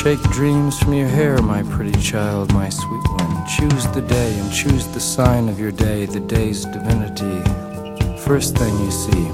Shake dreams from your hair, my pretty child, my sweet one. Choose the day and choose the sign of your day, the day's divinity. First thing you see.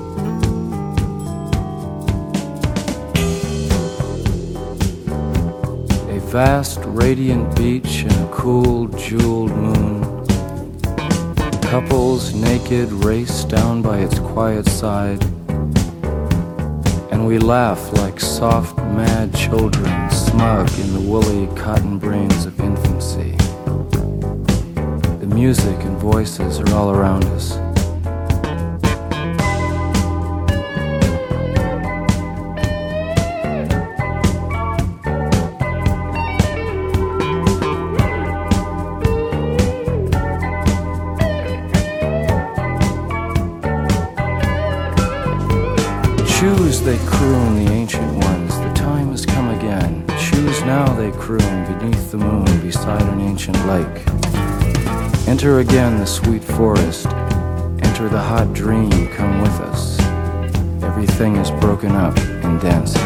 A vast, radiant beach and a cool, jeweled moon. Couples naked race down by its quiet side. And we laugh like soft, mad children, smug in the woolly cotton brains of infancy. The music and voices are all around us. Choose, they croon, the ancient ones, the time has come again. Choose now, they croon, beneath the moon, beside an ancient lake. Enter again the sweet forest, enter the hot dream, come with us. Everything is broken up in dances.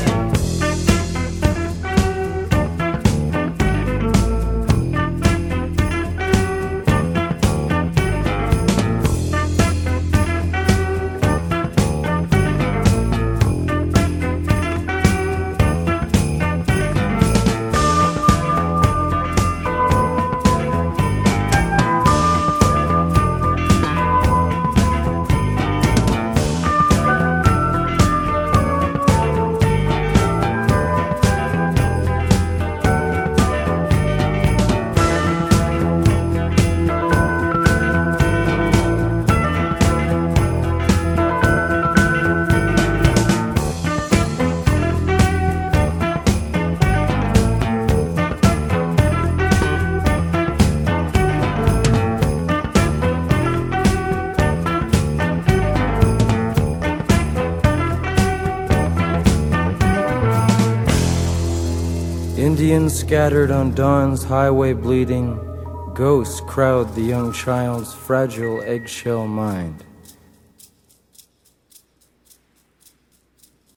Indians scattered on dawn's highway bleeding, ghosts crowd the young child's fragile eggshell mind.